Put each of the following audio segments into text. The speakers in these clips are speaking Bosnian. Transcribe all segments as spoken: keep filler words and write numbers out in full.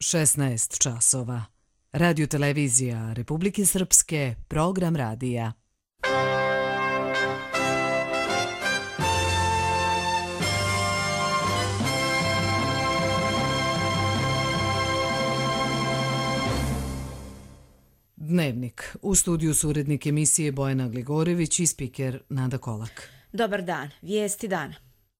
šesnaest časova. Radio televizija Republike Srpske, program radija. Dnevnik. U studiju su urednik emisije Bojana Gligorević i spiker Nada Kolak. Dobar dan. Vijesti dana.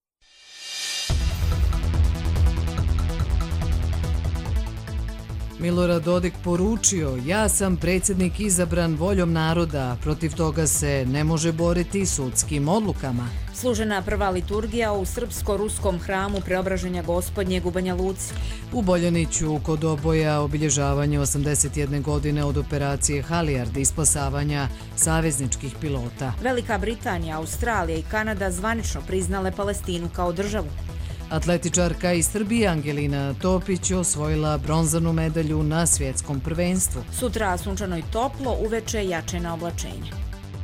Milorad Dodik poručio: ja sam predsjednik izabran voljom naroda, protiv toga se ne može boriti sudskim odlukama. Služena prva liturgija u srpsko-ruskom hramu Preobraženja Gospodnjeg u Banja Luci. U Boljaniću kod oboja obilježavanje osamdeset jedne godine od operacije Halijard i spasavanja savezničkih pilota. Velika Britanija, Australija i Kanada zvanično priznale Palestinu kao državu. Atletičarka iz Srbije Angelina Topić osvojila bronzanu medalju na svjetskom prvenstvu. Sutra sunčano i toplo, uveče jače na oblačenje.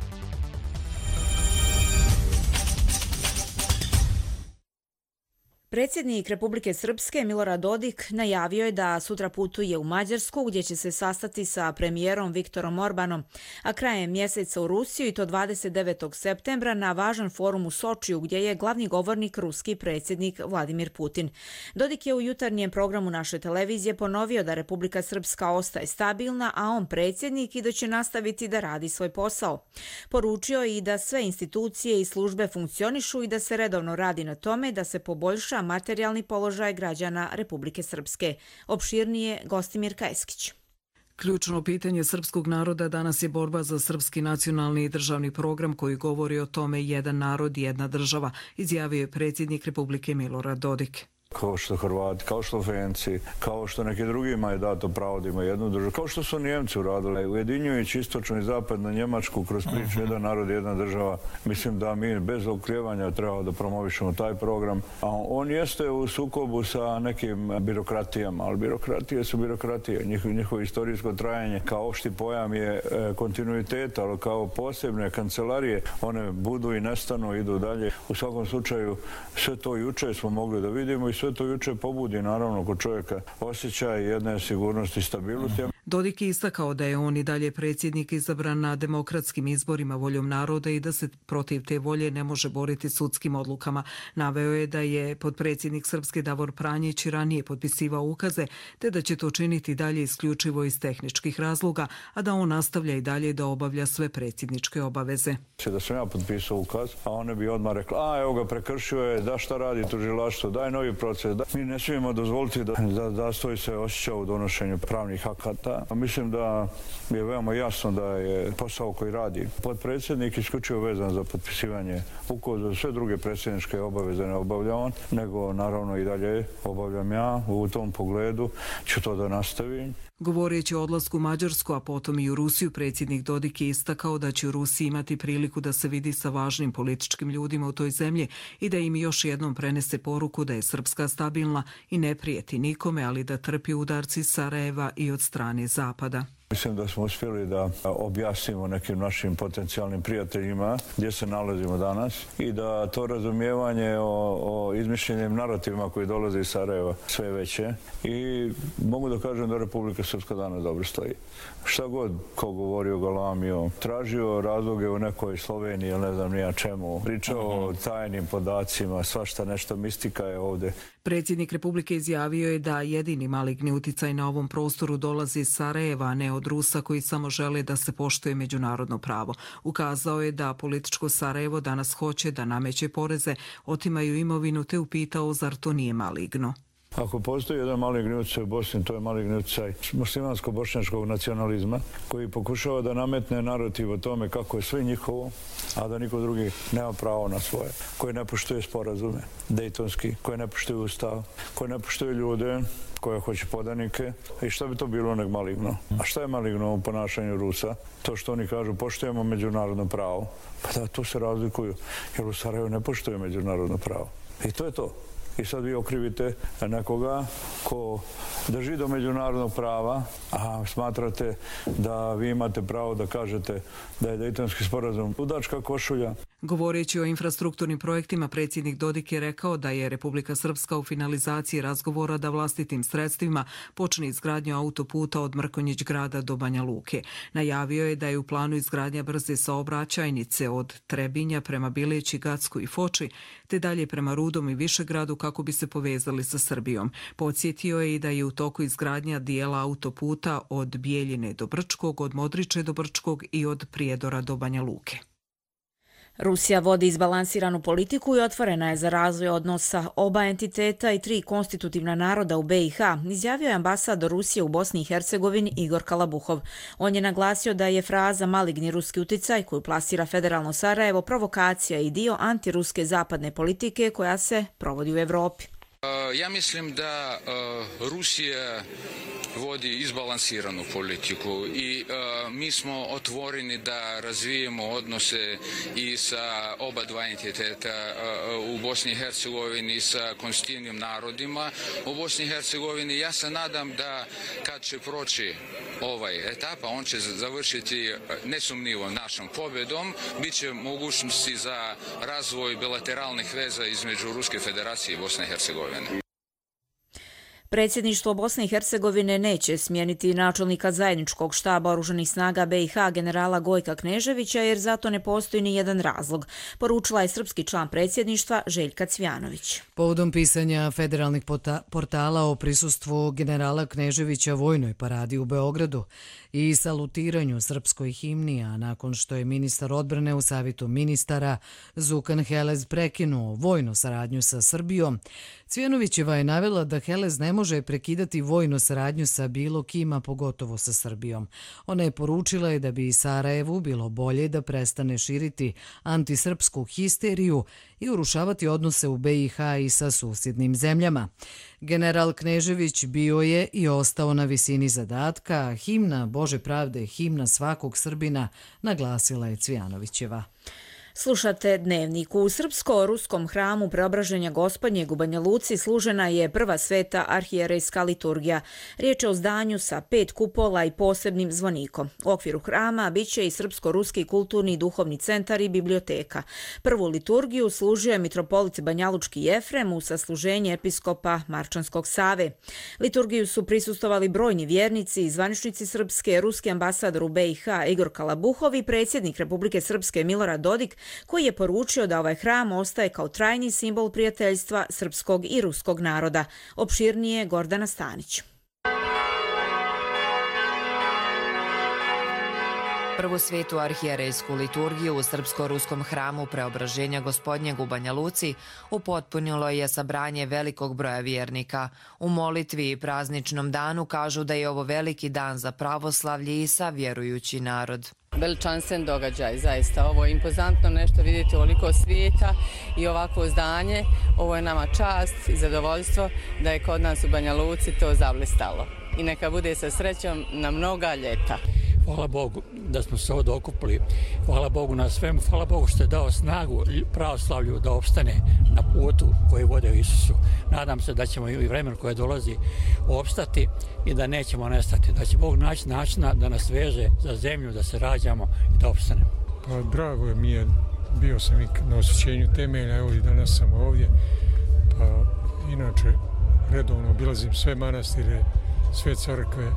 Predsjednik Republike Srpske Milorad Dodik najavio je da sutra putuje u Mađarsku gdje će se sastati sa premijerom Viktorom Orbanom, a krajem mjeseca u Rusiju i to dvadeset devetog septembra na važan forum u Sočiju gdje je glavni govornik ruski predsjednik Vladimir Putin. Dodik je u jutarnjem programu naše televizije ponovio da Republika Srpska ostaje stabilna, a on predsjednik i da će nastaviti da radi svoj posao. Poručio je i da sve institucije i službe funkcionišu i da se redovno radi na tome da se poboljša materijalni položaj građana Republike Srpske. Opširnije Gostimir Kajskić. Ključno pitanje srpskog naroda danas je borba za srpski nacionalni i državni program koji govori o tome jedan narod, jedna država, izjavio je predsjednik Republike Milorad Dodik. Kao što Hrvati, kao što Slovenci, kao što neki drugima je dato pravo da ima jednu državu, kao što su Njemci uradili. Ujedinjujući istočno i zapadno Njemačku kroz priču jedan narod, jedna država, mislim da mi bez oklijevanja treba da promovišemo taj program. A on jeste u sukobu sa nekim birokratijama, ali birokratije su birokratije. Njihovo, njihovo istorijsko trajanje kao opšti pojam je kontinuitet, ali kao posebne kancelarije, one budu i nestanu, idu dalje. U svakom slučaju, sve to juče smo mogli da vidimo i sve to juče pobudi, naravno, kod čovjeka osjećaj jedne sigurnosti i stabilnosti. Dodik je istakao da je on i dalje predsjednik izabran na demokratskim izborima voljom naroda i da se protiv te volje ne može boriti sudskim odlukama. Naveo je da je potpredsjednik Srpske Davor Pranjić ranije potpisivao ukaze, te da će to činiti dalje isključivo iz tehničkih razloga, a da on nastavlja i dalje da obavlja sve predsjedničke obaveze. Da sam ja potpisao ukaz, a one bi odmah rekla, a evo ga, prekršio je, da šta radi tužilaštvo, daj novi proces. Da. Mi ne smijemo dozvoliti da, da, da stoji se osjeća u donošenju pravnih akata. A mislim da je veoma jasno da je posao koji radi potpredsjednik isključivo vezan za potpisivanje ukaza. Sve druge predsjedničke obaveze ne obavlja on, nego naravno i dalje obavljam ja. U tom pogledu ću to da nastavim. Govoreći o odlasku u Mađarsku, a potom i u Rusiju, predsjednik Dodik je istakao da će u Rusiji imati priliku da se vidi sa važnim političkim ljudima u toj zemlji i da im još jednom prenese poruku da je Srpska stabilna i ne prijeti nikome, ali da trpi udarci Sarajeva i od strane Zapada. Mislim da smo uspjeli da objasnimo nekim našim potencijalnim prijateljima gdje se nalazimo danas i da to razumijevanje o, o izmišljenim narativima koji dolaze iz Sarajeva sve veće i mogu da kažem da Republika Srpska danas dobro stoji. Šta god ko govorio, galamio, tražio razloge u nekoj Sloveniji ili ne znam nija čemu, pričao o tajnim podacima, svašta nešto mistika je ovdje. Predsjednik Republike izjavio je da jedini maligni uticaj na ovom prostoru dolazi iz Sarajeva, a ne od Rusa koji samo žele da se poštuje međunarodno pravo. Ukazao je da političko Sarajevo danas hoće da nameće poreze, otimaju imovinu, te upitao zar to nije maligno. Ako postoji jedan maligni utjecaj u Bosni, to je maligni utjecaj muslimansko-bošnjačkog nacionalizma koji pokušava da nametne narativ o tome kako je sve njihovo, a da niko drugi nema pravo na svoje, koji ne poštuje sporazume dejtonski, koji ne poštuje ustav, koji ne poštuje ljude, koje hoće podanike. I šta bi to bilo nek maligno? A šta je maligno u ponašanju Rusa? To što oni kažu poštujemo međunarodno pravo. Pa da, tu se razlikuju, jer u Sarajevu ne poštuje međunarodno pravo. I to je to. I sad vi okrivite nekoga ko drži do međunarodnog prava, a smatrate da vi imate pravo da kažete da je Dejtonski sporazum ludačka košulja. Govoreći o infrastrukturnim projektima, predsjednik Dodik je rekao da je Republika Srpska u finalizaciji razgovora da vlastitim sredstvima počne izgradnju autoputa od Mrkonjić Grada do Banja Luke. Najavio je da je u planu izgradnja brze saobraćajnice od Trebinja prema Bileći, Gacku i Foči, te dalje prema Rudom i Višegradu kako bi se povezali sa Srbijom. Podsjetio je i da je u toku izgradnja dijela autoputa od Bijeljine do Brčkog, od Modriče do Brčkog i od Prijedora do Banja Luke. Rusija vodi izbalansiranu politiku i otvorena je za razvoj odnosa oba entiteta i tri konstitutivna naroda u be i ha, izjavio je ambasador Rusije u Bosni i Hercegovini Igor Kalabuhov. On je naglasio da je fraza maligni ruski uticaj koju plasira federalno Sarajevo provokacija i dio antiruske zapadne politike koja se provodi u Evropi. Ja mislim da Rusija vodi izbalansiranu politiku i uh, mi smo otvoreni da razvijemo odnose i sa oba dva entiteta uh, u Bosni i Hercegovini i sa konstitutivnim narodima u Bosni i Hercegovini. Ja se nadam da kad će proći ovaj etapa, on će završiti nesumnjivo našom pobjedom, bit će mogućnosti za razvoj bilateralnih veza između Ruske federacije i Bosne i Hercegovine. Predsjedništvo Bosne i Hercegovine neće smijeniti načelnika zajedničkog štaba oružanih snaga be i ha generala Gojka Kneževića jer zato ne postoji ni jedan razlog, poručila je srpski član predsjedništva Željka Cvjanović. Povodom pisanja federalnih portala o prisustvu generala Kneževića vojnoj paradi u Beogradu i salutiranju srpskoj himni, a nakon što je ministar odbrane u savjetu ministara Zukan Helez prekinuo vojnu saradnju sa Srbijom, Cvjanovićeva je navela da Helez ne može prekidati vojnu saradnju sa bilo kima, pogotovo sa Srbijom. Ona je poručila je da bi i Sarajevu bilo bolje da prestane širiti antisrpsku histeriju i urušavati odnose u be i ha i sa susjednim zemljama. General Knežević bio je i ostao na visini zadatka. Himna Bože pravde, himna svakog Srbina, naglasila je Cvjanovićeva. Slušate Dnevnik. U srpsko-ruskom hramu Preobraženja Gospodnjeg u Banja Luci služena je prva sveta arhijerejska liturgija. Riječ je o zdanju sa pet kupola i posebnim zvonikom. U okviru hrama biće i Srpsko-ruski kulturni i duhovni centar i biblioteka. Prvu liturgiju služio je mitropolit Banjalučki Jefrem u sasluženje episkopa Marčanskog Save. Liturgiju su prisustovali brojni vjernici i zvaničnici Srpske, ruski ambasador u be i ha Igor Kalabuhov i predsjednik Republike Srpske Milorad Dodik, koji je poručio da ovaj hram ostaje kao trajni simbol prijateljstva srpskog i ruskog naroda. Opširnije Gordana Stanić. Prvu svetu arhijerejsku liturgiju u srpsko-ruskom hramu Preobraženja Gospodnjeg u Banja Luci upotpunilo je sabranje velikog broja vjernika. U molitvi i prazničnom danu kažu da je ovo veliki dan za pravoslavlje i sa vjerujući narod. Veličanstven događaj, zaista. Ovo je impozantno nešto vidjeti ovoliko svijeta i ovako zdanje. Ovo je nama čast i zadovoljstvo da je kod nas u Banja Luci to zablistalo. I neka bude sa srećom na mnoga ljeta. Hvala Bogu da smo se ovdje okupili. Hvala Bogu na svemu. Hvala Bogu što je dao snagu pravoslavlju da opstane na putu koji vode u Isusu. Nadam se da ćemo i vremen koje dolazi opstati i da nećemo nestati. Da će Bog naći načina da nas veže za zemlju, da se rađamo i da opstanemo. Pa drago je mi je. Bio sam i na osjećenju temelja, evo i danas sam ovdje. Pa inače redovno obilazim sve manastire, sve crkve.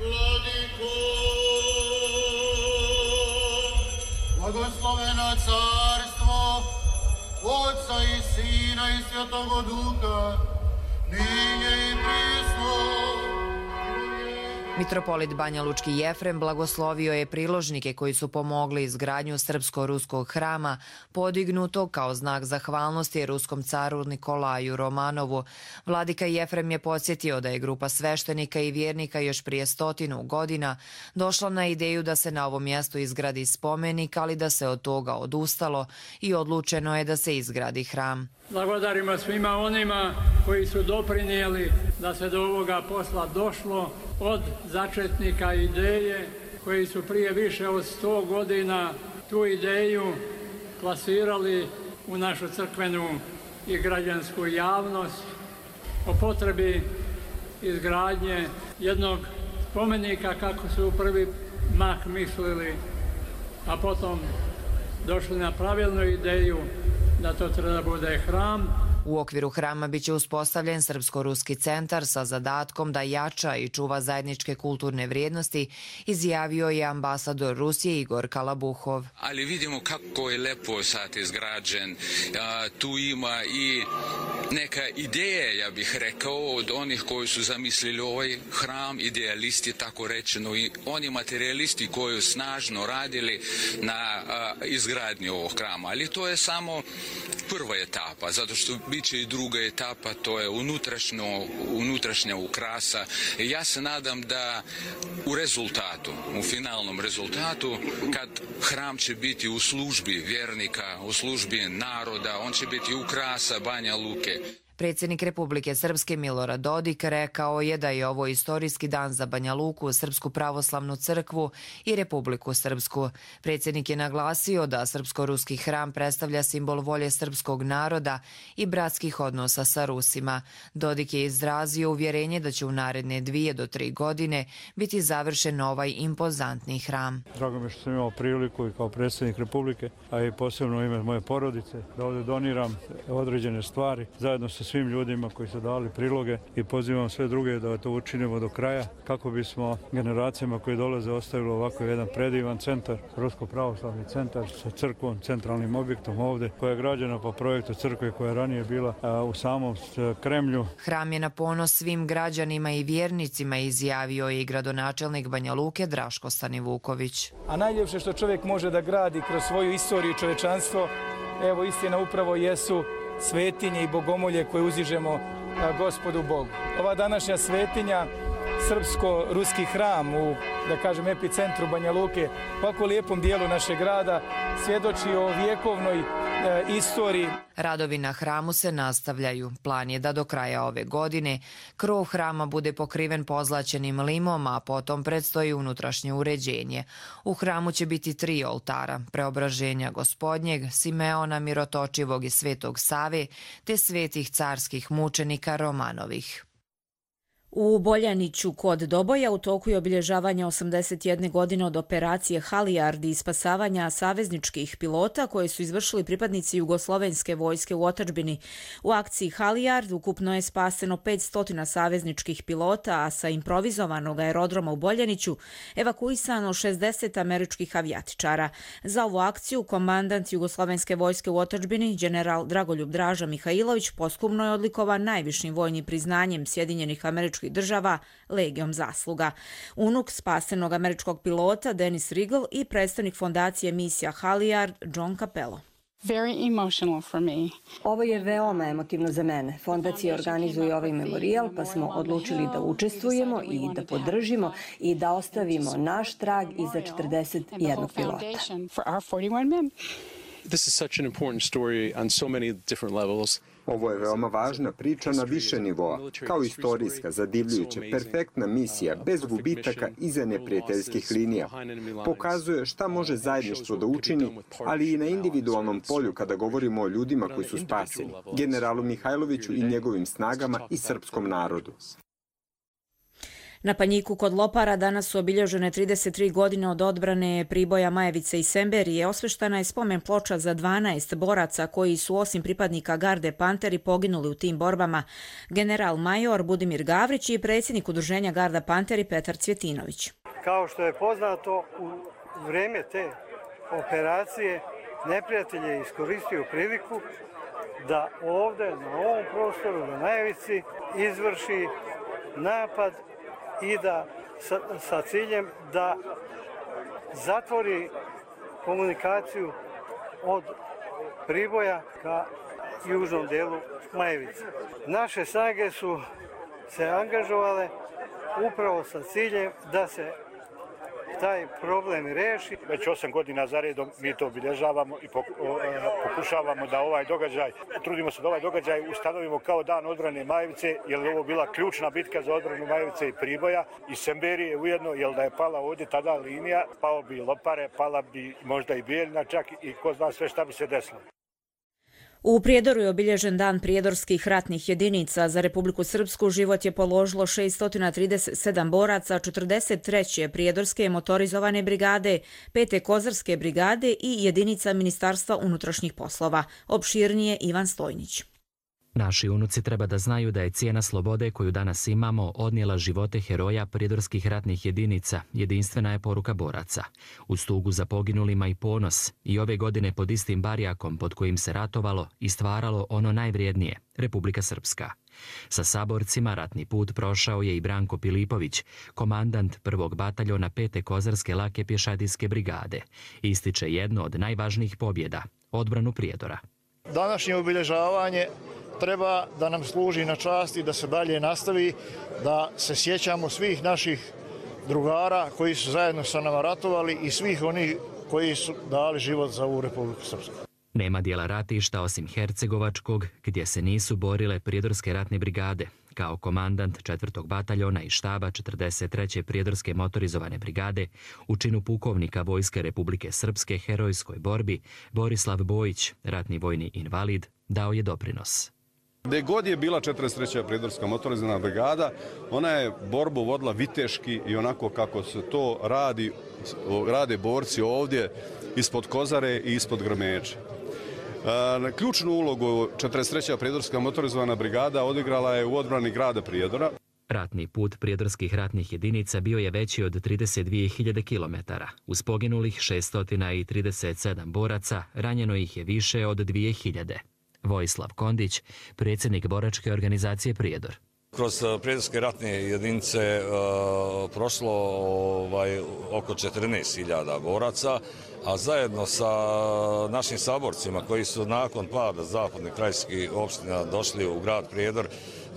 Blagosloveno carstvo Otca i Sina i Svjetog Duha, ninje i prisno. Mitropolit Banjalučki Jefrem blagoslovio je priložnike koji su pomogli izgradnju srpsko-ruskog hrama, podignuto kao znak zahvalnosti ruskom caru Nikolaju Romanovu. Vladika Jefrem je podsjetio da je grupa sveštenika i vjernika još prije stotinu godina došla na ideju da se na ovom mjestu izgradi spomenik, ali da se od toga odustalo i odlučeno je da se izgradi hram. Blagodarimo svima onima koji su doprinijeli da se do ovoga posla došlo, od začetnika ideje koji su prije više od sto godina tu ideju plasirali u našu crkvenu i građansku javnost o potrebi izgradnje jednog spomenika kako su u prvi mah mislili, a potom došli na pravilnu ideju da to treba da bude hram. U okviru hrama biće uspostavljen Srpsko-ruski centar sa zadatkom da jača i čuva zajedničke kulturne vrijednosti, izjavio je ambasador Rusije Igor Kalabuhov. Ali vidimo kako je lepo sad izgrađen. Tu ima i neka ideja, ja bih rekao, od onih koji su zamislili ovaj hram, idealisti tako rečeno, i oni materijalisti koji su snažno radili na izgradnji ovog hrama. Ali to je samo prva etapa, zato što biće i druga etapa, to je unutrašnja ukrasa. Ja se nadam da u rezultatu, u finalnom rezultatu, kad hram će biti u službi vjernika, u službi naroda, on će biti ukrasa Banja Luke. Predsjednik Republike Srpske Milorad Dodik rekao je da je ovo istorijski dan za Banja Luku, Srpsku pravoslavnu crkvu i Republiku Srpsku. Predsjednik je naglasio da srpsko-ruski hram predstavlja simbol volje srpskog naroda i bratskih odnosa sa Rusima. Dodik je izrazio uvjerenje da će u naredne dvije do tri godine biti završen ovaj impozantni hram. Drago mi je što sam imao priliku i kao predsjednik Republike, a i posebno u ime moje porodice, da ovdje doniram određene stvari zajedno sa svim ljudima koji su dali priloge i pozivam sve druge da to učinimo do kraja kako bismo generacijama koji dolaze ostavili ovako jedan predivan centar, Rusko-pravoslavni centar sa crkvom, centralnim objektom ovdje, koja je građena po projektu crkve koja je ranije bila a, u samom Kremlju. Hram je na ponos svim građanima i vjernicima, izjavio je i gradonačelnik Banja Luke Draško Stanivuković. A najljepše što čovjek može da gradi kroz svoju istoriju i čovečanstvo, evo istina upravo jesu svetinje i bogomolje koje uzižemo Gospodu Bogu. Ova današnja svetinja, srpsko-ruski hram u, da kažem, epicentru Banja Luke, ovako lijepom dijelu našeg grada, svjedoči o vjekovnoj e, istoriji. Radovi na hramu se nastavljaju. Plan je da do kraja ove godine krov hrama bude pokriven pozlaćenim limom, a potom predstoji unutrašnje uređenje. U hramu će biti tri oltara, Preobraženja Gospodnjeg, Simeona Mirotočivog i Svetog Save, te svetih carskih mučenika Romanovih. U Boljaniću kod Doboja u toku je obilježavanja osamdeset jedne godine od operacije Halijard i spasavanja savezničkih pilota koje su izvršili pripadnici jugoslovenske vojske u otadžbini. U akciji Halijard ukupno je spaseno petsto savezničkih pilota, a sa improvizovanog aerodroma u Boljaniću evakuisano šezdeset američkih avijatičara. Za ovu akciju komandant jugoslovenske vojske u otadžbini, general Dragoljub Draža Mihajlović, posthumno je odlikovan najvišim vojnim priznanjem Sjedinjenih Američkih država, Legijom zasluga. Unuk spasenog američkog pilota Dennis Regal i predstavnik fondacije misija Halijard John Capello. Ovo je veoma emotivno za mene. Fondacija organizuje ovaj memorijal, pa smo odlučili da učestvujemo i da podržimo i da ostavimo naš trag iza četrdeset jednog pilota. This is such an important story on so many different levels. Ovo je veoma važna priča na više nivoa, kao istorijska, zadivljujuća, perfektna misija, bez gubitaka iza neprijateljskih linija. Pokazuje šta može zajedništvo da učini, ali i na individualnom polju kada govorimo o ljudima koji su spaseni, generalu Mihajloviću i njegovim snagama i srpskom narodu. Na Panjiku kod Lopara danas su obilježene trideset tri godine od odbrane Priboja, Majevice i Semberije. Osveštana je spomen ploča za dvanaest boraca koji su osim pripadnika Garde Panteri poginuli u tim borbama. General major Budimir Gavrić i predsjednik udruženja Garda Panteri Petar Cvjetinović. Kao što je poznato, u vrijeme te operacije neprijatelj je iskoristio priliku da ovdje na ovom prostoru na Majevici izvrši napad i da sa, sa ciljem da zatvori komunikaciju od Priboja ka južnom delu Majevice. Naše snage su se angažovale upravo sa ciljem da se taj problem reši. Već osam godina za redom mi to obilježavamo i pokušavamo da ovaj događaj, trudimo se da ovaj događaj ustanovimo kao dan odbrane Majevice, jer je ovo bila ključna bitka za odbranu Majevice i Priboja i Semberije ujedno, jer da je pala ovdje tada linija, pao bi Lopare, pala bi možda i Bijeljina čak i ko zna sve šta bi se desilo. U Prijedoru je obilježen dan prijedorskih ratnih jedinica. Za Republiku Srpsku život je položilo šesto trideset sedam boraca četrdeset treće prijedorske motorizovane brigade, pete kozarske brigade i jedinica Ministarstva unutrašnjih poslova. Opširnije Ivan Stojnić. Naši unuci treba da znaju da je cijena slobode koju danas imamo odnijela živote heroja prijedorskih ratnih jedinica. Jedinstvena je poruka boraca. Uz tugu za poginulima i ponos. I ove godine pod istim barjakom pod kojim se ratovalo i stvaralo ono najvrijednije, Republika Srpska. Sa saborcima ratni put prošao je i Branko Pilipović, komandant prvog bataljona pete kozarske lake pješadijske brigade. Ističe jedno od najvažnijih pobjeda, odbranu Prijedora. Današnje obilježavanje treba da nam služi na čast i da se dalje nastavi, da se sjećamo svih naših drugara koji su zajedno sa nama ratovali i svih onih koji su dali život za ovu Republiku Srpsku. Nema dijela ratišta osim Hercegovačkog, gdje se nisu borile prijedorske ratne brigade. Kao komandant četvrtog bataljona i štaba četrdeset treće prijedorske motorizovane brigade u činu pukovnika Vojske Republike Srpske herojskoj borbi Borislav Bojić, ratni vojni invalid, dao je doprinos. Gde god je bila četrdeset treća prijedorska motorizovana brigada, ona je borbu vodila viteški i onako kako se to radi, rade borci ovdje ispod Kozare i ispod Grmeče. Ključnu ulogu četrdeset treća prijedorska motorizovana brigada odigrala je u odbrani grada Prijedora. Ratni put prijedorskih ratnih jedinica bio je veći od trideset dvije hiljade kilometara. Uz poginulih šesto trideset sedam boraca, ranjeno ih je više od dvije hiljade. Vojislav Kondić, predsjednik boračke organizacije Prijedor. Kroz prijedorske ratne jedinice uh, prošlo ovaj, oko četrnaest hiljada boraca, a zajedno sa našim saborcima koji su nakon pada zapadnih krajskih opština došli u grad Prijedor, uh,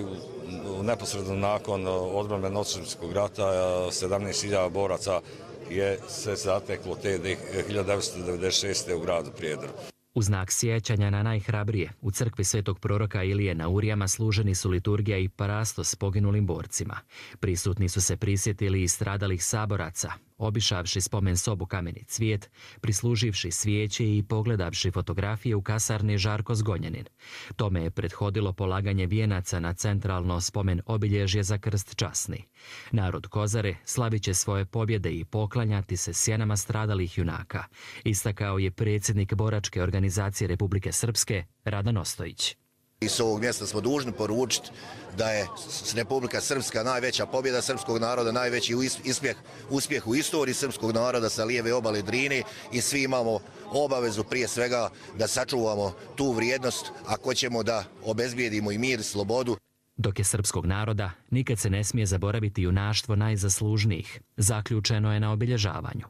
u, neposredno nakon odbrane Novosadskog rata sedamnaest hiljada boraca je se zateklo te hiljadu devetsto devedeset šeste. u gradu Prijedor. U znak sjećanja na najhrabrije, u crkvi svetog proroka Ilije na Urijama služeni su liturgija i parastos s poginulim borcima. Prisutni su se prisjetili i stradalih saboraca, obišavši spomen sobu Kameni cvijet, prisluživši svijeće i pogledavši fotografije u kasarni Žarko Zgonjanin. Tome je prethodilo polaganje vijenaca na centralno spomen obilježje za krst časni. Narod Kozare slavit će svoje pobjede i poklanjati se sjenama stradalih junaka, istakao je predsjednik boračke organizacije Republike Srpske Radan Ostojić. I s ovog mjesta smo dužni poručiti da je Republika Srpska najveća pobjeda srpskog naroda, najveći uspjeh, uspjeh u istoriji srpskog naroda sa lijeve obale Drine i svi imamo obavezu prije svega da sačuvamo tu vrijednost ako ćemo da obezbijedimo i mir i slobodu. Dok je srpskog naroda, nikad se ne smije zaboraviti junaštvo najzaslužnijih, zaključeno je na obilježavanju.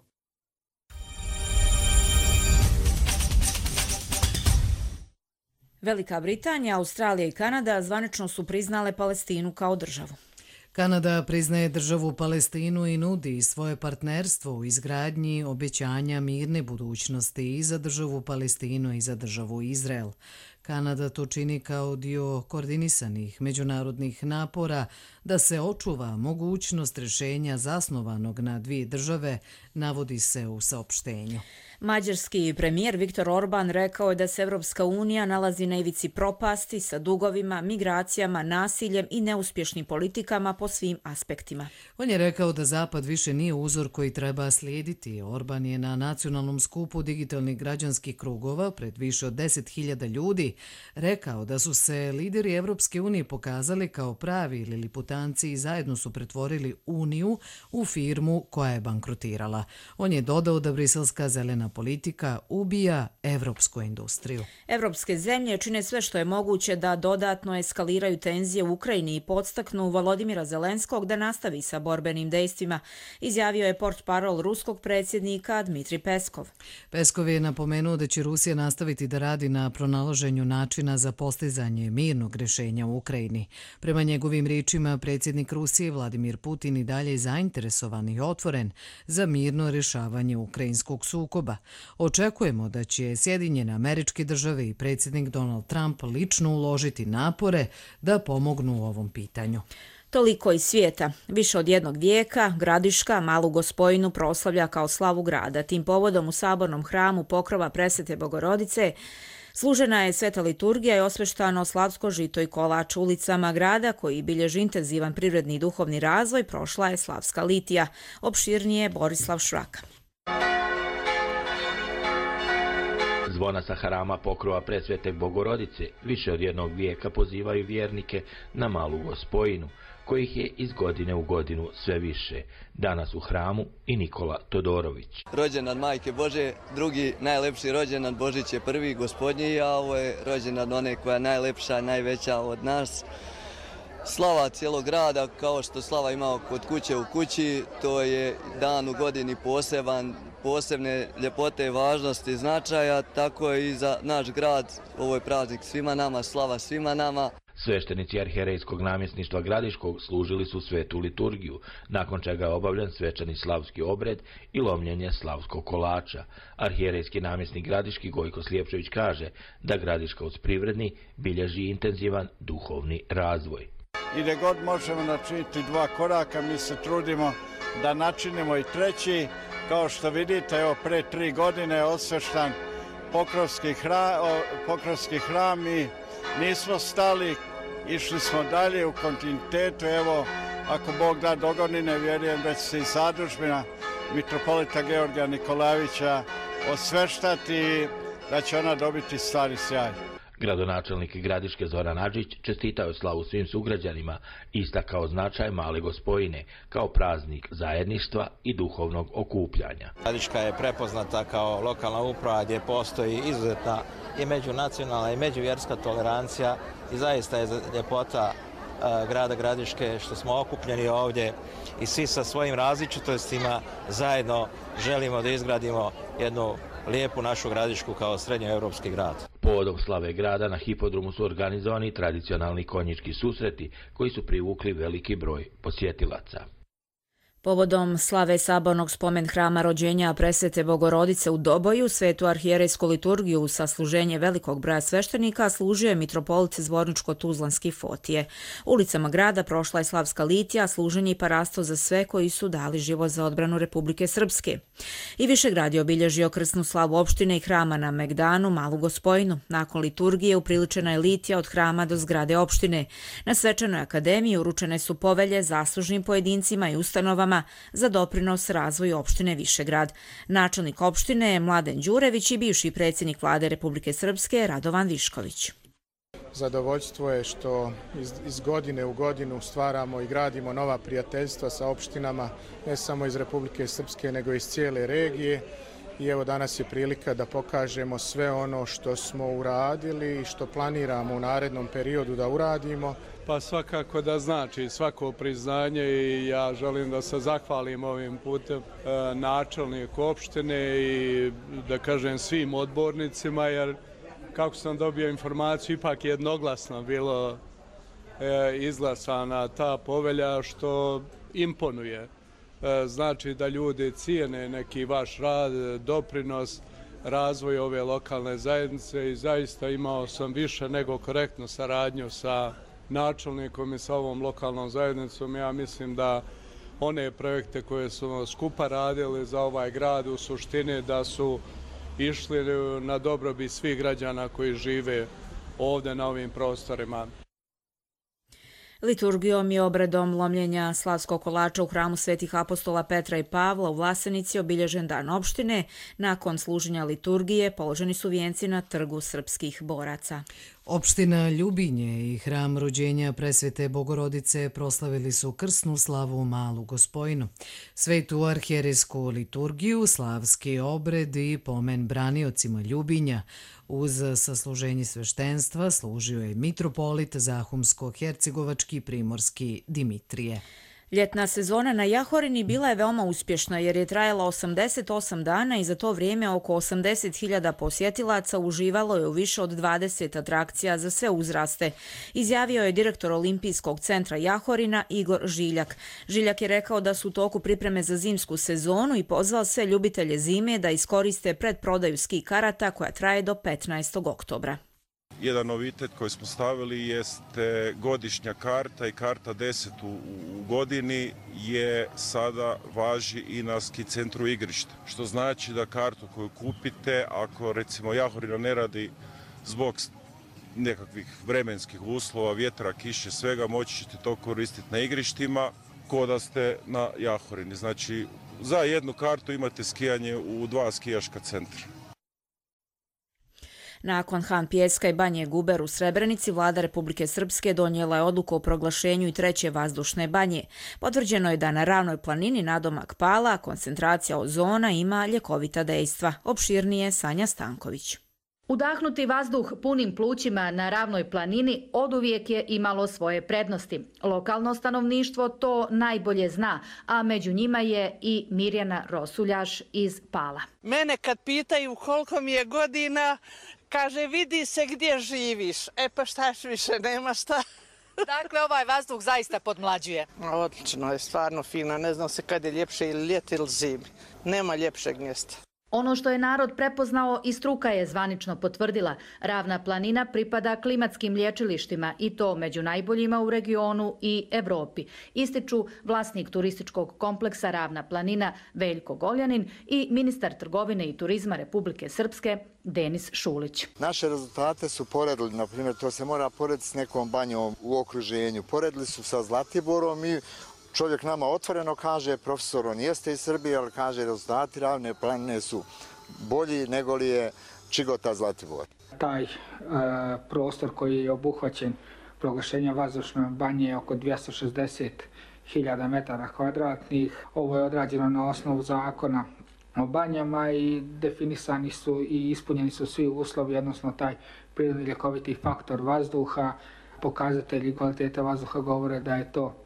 Velika Britanija, Australija i Kanada zvanično su priznale Palestinu kao državu. Kanada priznaje državu Palestinu i nudi svoje partnerstvo u izgradnji obećanja mirne budućnosti i za državu Palestinu i za državu Izrael. Kanada to čini kao dio koordinisanih međunarodnih napora da se očuva mogućnost rješenja zasnovanog na dvije države, navodi se u saopštenju. Mađarski premijer Viktor Orban rekao je da se Evropska unija nalazi na ivici propasti sa dugovima, migracijama, nasiljem i neuspješnim politikama po svim aspektima. On je rekao da Zapad više nije uzor koji treba slijediti. Orban je na nacionalnom skupu digitalnih građanskih krugova pred više od deset hiljada ljudi rekao da su se lideri Evropske unije pokazali kao pravi liliputanci i zajedno su pretvorili Uniju u firmu koja je bankrotirala. On je dodao da briselska zelena politika ubija evropsku industriju. Evropske zemlje čine sve što je moguće da dodatno eskaliraju tenzije u Ukrajini i podstaknu Volodimira Zelenskog da nastavi sa borbenim dejstvima, izjavio je portparol ruskog predsjednika Dmitrij Peskov. Peskov je napomenuo da će Rusija nastaviti da radi na pronalaženju načina za postizanje mirnog rješenja u Ukrajini. Prema njegovim riječima, predsjednik Rusije Vladimir Putin i dalje je zainteresovan i otvoren za mirno rješavanje ukrajinskog sukoba. Očekujemo da će Sjedinjene Američke Države i predsjednik Donald Trump lično uložiti napore da pomognu u ovom pitanju. Toliko iz svijeta. Više od jednog vijeka Gradiška Malu Gospojinu proslavlja kao slavu grada. Tim povodom u sabornom hramu Pokrova Presvete Bogorodice Služena je sveta liturgija i osveštano slavsko žito i kolač. Ulicama grada, koji bilježi intenzivan privredni i duhovni razvoj, prošla je slavska litija. Opširnije Borislav Švraka. Zvona sa harama pokrova Presvete Bogorodice više od jednog vijeka pozivaju vjernike na Malu Gospojinu, kojih je iz godine u godinu sve više. Danas u hramu i Nikola Todorović. Rođendan Majke Bože, drugi najlepši rođendan, Božić je prvi, Gospodnji, a ovo je rođendan one koja je najlepša, najveća od nas. Slava cijelog grada, kao što slava ima kod kuće u kući, to je dan u godini poseban, posebne ljepote, važnosti i značaja, tako je i za naš grad. Ovo je praznik svima nama, slava svima nama. Sveštenici arhijerejskog namjesništva Gradiškog služili su svetu liturgiju, nakon čega je obavljen svečani slavski obred i lomljenje slavskog kolača. Arhijerejski namjesnik Gradiški Gojko Slijepčević kaže da Gradiška uz privredni bilježi intenzivan duhovni razvoj. I gdje god možemo načiniti dva koraka, mi se trudimo da načinimo i treći. Kao što vidite, evo pre tri godine je osveštan Pokrovski hram, Pokrovski hram i nismo stali, išli smo dalje u kontinuitetu. Evo, ako Bog da dogodine, vjerujem da će se i zadužbina mitropolita Georgija Nikolajevića osveštati, da će ona dobiti stari sjaj. Gradonačelnik Gradiške Zoran Adžić čestitao je slavu svim sugrađanima i istakao značaj Male Gospojine kao praznik zajedništva i duhovnog okupljanja. Gradiška je prepoznata kao lokalna uprava gdje postoji izuzetna i međunacionalna i međuvjerska tolerancija i zaista je ljepota grada Gradiške što smo okupljeni ovdje i svi sa svojim različitostima zajedno želimo da izgradimo jednu lijepu našu Gradišku kao srednjoevropski grad. Povodom slave grada na hipodromu su organizovani tradicionalni konjički susreti koji su privukli veliki broj posjetilaca. Povodom slave sabornog spomen hrama rođenja Presvete Bogorodice u Doboju, svetu arhijerejsku liturgiju sa služenje velikog broja sveštenika služio je mitropolit Zvorničko-Tuzlanski Fotije. Ulicama grada prošla je slavska litija, služenje i parasto za sve koji su dali život za odbranu Republike Srpske. I Višegrad je obilježio krsnu slavu opštine i hrama na Megdanu, Malu Gospojinu. Nakon liturgije upriličena je litija od hrama do zgrade opštine. Na svečanoj akademiji uručene su povelje zaslužnim pojedincima i ustanovama za doprinos razvoju opštine Višegrad. Načelnik opštine je Mladen Đurević i bivši predsjednik vlade Republike Srpske Radovan Višković. Zadovoljstvo je što iz, iz godine u godinu stvaramo i gradimo nova prijateljstva sa opštinama, ne samo iz Republike Srpske, nego iz cijele regije. I evo danas je prilika da pokažemo sve ono što smo uradili i što planiramo u narednom periodu da uradimo. Pa svakako da znači svako priznanje i ja želim da se zahvalim ovim putem e, načelniku opštine i da kažem svim odbornicima, jer kako sam dobio informaciju, ipak jednoglasno bilo e, izglasana ta povelja, što imponuje. E, znači da ljudi cijene neki vaš rad, doprinos, razvoj ove lokalne zajednice i zaista imao sam više nego korektnu saradnju sa načelnikom i sa ovom lokalnom zajednicom. Ja mislim da one projekte koje su skupa radili za ovaj grad u suštini da su išli na dobrobit svih građana koji žive ovdje na ovim prostorima. Liturgijom i obredom lomljenja slavskog kolača u hramu svetih apostola Petra i Pavla u Vlasenici obilježen dan opštine. Nakon služenja liturgije položeni su vijenci na trgu srpskih boraca. Opština Ljubinje i hram rođenja Presvete Bogorodice proslavili su krsnu slavu Malu Gospojinu. Svetu arhijerejsku liturgiju, slavski obred i pomen braniocima Ljubinja. Uz sasluženje sveštenstva služio je mitropolit Zahumsko-Hercegovački primorski Dimitrije. Ljetna sezona na Jahorini bila je veoma uspješna jer je trajala osamdeset osam dana i za to vrijeme oko osamdeset hiljada posjetilaca uživalo je u više od dvadeset atrakcija za sve uzraste, izjavio je direktor Olimpijskog centra Jahorina Igor Žiljak. Žiljak je rekao da su u toku pripreme za zimsku sezonu i pozvao sve ljubitelje zime da iskoriste predprodaju ski karata koja traje do petnaestog oktobra. Jedan novitet koji smo stavili jeste godišnja karta i karta deset u, u godini je sada važi i na ski centru Igrište. Što znači da kartu koju kupite, ako recimo Jahorina ne radi zbog nekakvih vremenskih uslova, vjetra, kiše, svega, moći ćete to koristiti na igrištima ko da ste na Jahorini. Znači, za jednu kartu imate skijanje u dva skijaška centra. Nakon Han Pijeska i banje Guber u Srebrenici, vlada Republike Srpske donijela je odluku o proglašenju i treće vazdušne banje. Potvrđeno je da na ravnoj planini nadomak Pala koncentracija ozona ima ljekovita dejstva. Opširnije Sanja Stanković. Udahnuti vazduh punim plućima na ravnoj planini oduvijek je imalo svoje prednosti. Lokalno stanovništvo to najbolje zna, a među njima je i Mirjana Rosuljaš iz Pala. Mene kad pitaju koliko mi je godina, kaže vidi se gdje živiš. E pa štaš više, nema šta. Dakle, ovaj vazduh zaista podmlađuje. Odlično je, stvarno fino. Ne znam se kad je ljepše ili ljeti ili zimi. Nema ljepšeg mjesta. Ono što je narod prepoznao i struka je zvanično potvrdila. Ravna planina pripada klimatskim liječilištima i to među najboljima u regionu i Evropi. Ističu vlasnik turističkog kompleksa Ravna planina Veljko Goljanin i ministar trgovine i turizma Republike Srpske Denis Šulić. Naše rezultate su poredili, na primjer, to se mora porediti s nekom banjom u okruženju. Poredili su sa Zlatiborom i čovjek nama otvoreno kaže, profesor, on jeste iz Srbije, ali kaže rezultati Ravne planine su bolji nego li je Čigota Zlatibor. Taj e, prostor koji je obuhvaćen proglašenja vazdušne banje je oko dvjesto šezdeset hiljada metara kvadratnih. Ovo je odrađeno na osnovu zakona o banjama i definisani su i ispunjeni su svi uslovi, odnosno taj prirodni ljekoviti faktor vazduha. Pokazatelji kvalitete vazduha govore da je to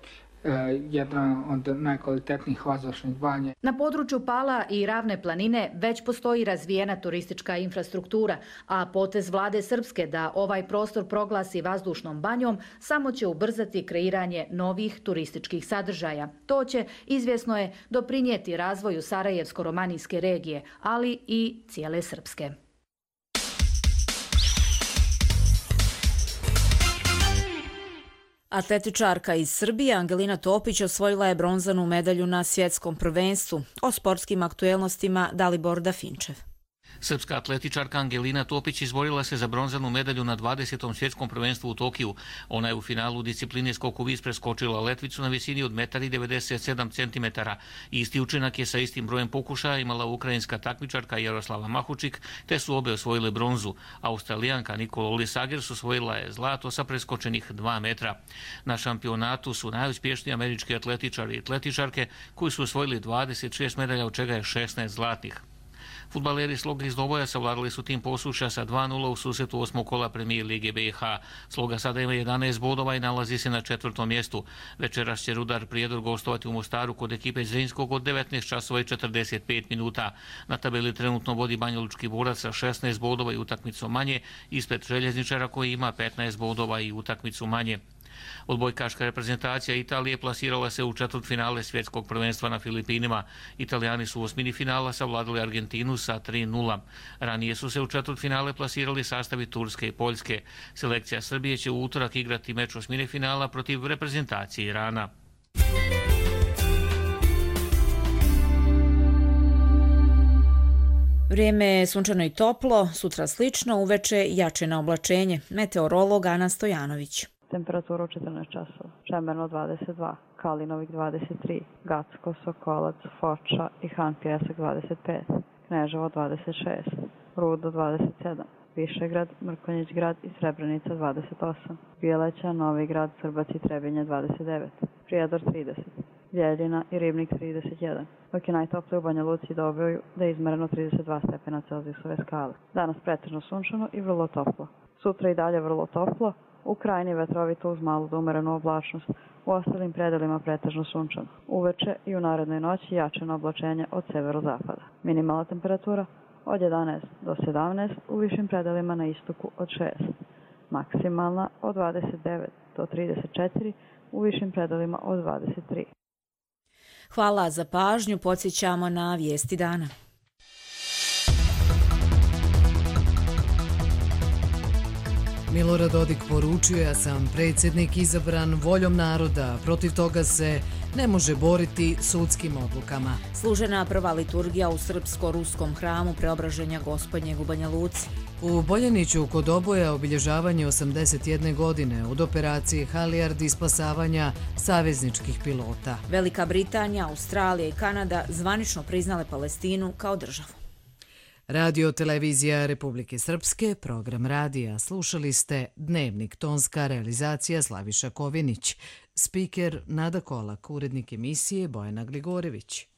jedna od najkvalitetnijih vazdušnih banja. Na području Pala i Ravne planine već postoji razvijena turistička infrastruktura, a potez vlade Srpske da ovaj prostor proglasi vazdušnom banjom samo će ubrzati kreiranje novih turističkih sadržaja. To će, izvjesno je, doprinijeti razvoju Sarajevsko-romanijske regije, ali i cijele Srpske. Atletičarka iz Srbije Angelina Topić osvojila je bronzanu medalju na svjetskom prvenstvu. O sportskim aktuelnostima Dalibor Dafinčev. Srpska atletičarka Angelina Topić izborila se za bronzanu medalju na dvadesetom svjetskom prvenstvu u Tokiju. Ona je u finalu discipline skok u vis preskočila letvicu na visini od jedan metar devedeset sedam centimetara. Isti učinak je sa istim brojem pokušaja imala ukrajinska takmičarka Jaroslava Mahučik, te su obe osvojile bronzu. Australijanka Nikola Olisagers osvojila je zlato sa preskočenih dva metra. Na šampionatu su najuspješniji američki atletičari i atletičarke koji su osvojili dvadeset šest medalja, od čega je šesnaest zlatnih. Fudbaleri Sloga iz Doboja savladali su tim Posušja sa dva nula u susretu osmog kola premijer Lige B i H. Sloga sada ima jedanaest bodova i nalazi se na četvrtom mjestu. Večeras će Rudar Prijedor gostovati u Mostaru kod ekipe Zrinskog od devetnaest časova i četrdeset pet minuta. Na tabeli trenutno vodi Banjalučki Borac sa šesnaest bodova i utakmicu manje, ispred Željezničara koji ima petnaest bodova i utakmicu manje. Odbojkaška reprezentacija Italije plasirala se u četvrtfinale svjetskog prvenstva na Filipinima. Italijani su u osmini finala savladali Argentinu sa tri nula. Ranije su se u četvrtfinale plasirali sastavi Turske i Poljske. Selekcija Srbije će u utorak igrati meč osmine finala protiv reprezentacije Irana. Vrijeme je sunčano i toplo, sutra slično, uveče jače na oblačenje. Meteorolog Ana Stojanović. Temperatura u četrnaest časova. Čemerno dvadeset dva, Kalinovik dvadeset tri, Gacko, Sokolac, Foča i Han Pijesak dvadeset pet, Kneževo dvadeset šest, Rudo dvadeset sedam, Višegrad, Mrkonjić grad i Srebrenica dvadeset osam, Bijeleća, Novi grad, Srbac i Trebinje dvadeset devet, Prijedor trideset, Ljeljina i Ribnik trideset jedan, dok je najtoplije u Banja Luci i Doboju da je izmereno trideset dva stepena Celzijusove skale. Danas pretežno sunčano i vrlo toplo. Sutra i dalje vrlo toplo, u krajini vetrovito uz malu do umerenu oblačnost, u ostalim predelima pretežno sunčano. Uveče i u narednoj noći jačeno oblačenje od severozapada. Minimalna temperatura od jedanaest do sedamnaest, u višim predelima na istoku od šest. Maksimalna od dvadeset devet do trideset četiri, u višim predelima od dvadeset tri. Hvala za pažnju, podsjećamo na vijesti dana. Milorad Dodik poručio: ja sam predsjednik izabran voljom naroda, protiv toga se ne može boriti sudskim odlukama. Služena prva liturgija u srpsko-ruskom hramu Preobraženja Gospodnjeg u Banja Luci. U Boljaniću kod Oboja obilježavanje osamdeset jedne godine od operacije Halijard i spasavanja savezničkih pilota. Velika Britanija, Australija i Kanada zvanično priznale Palestinu kao državu. Radio Televizija Republike Srpske, program radija. Slušali ste Dnevnik, tonska realizacija Slaviša Kovinić. Spiker Nada Kolak, urednik emisije Bojana Gligorević.